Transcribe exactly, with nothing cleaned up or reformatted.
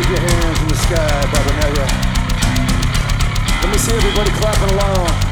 your hands in the sky, Baba Yaga. Let me see everybody clapping along.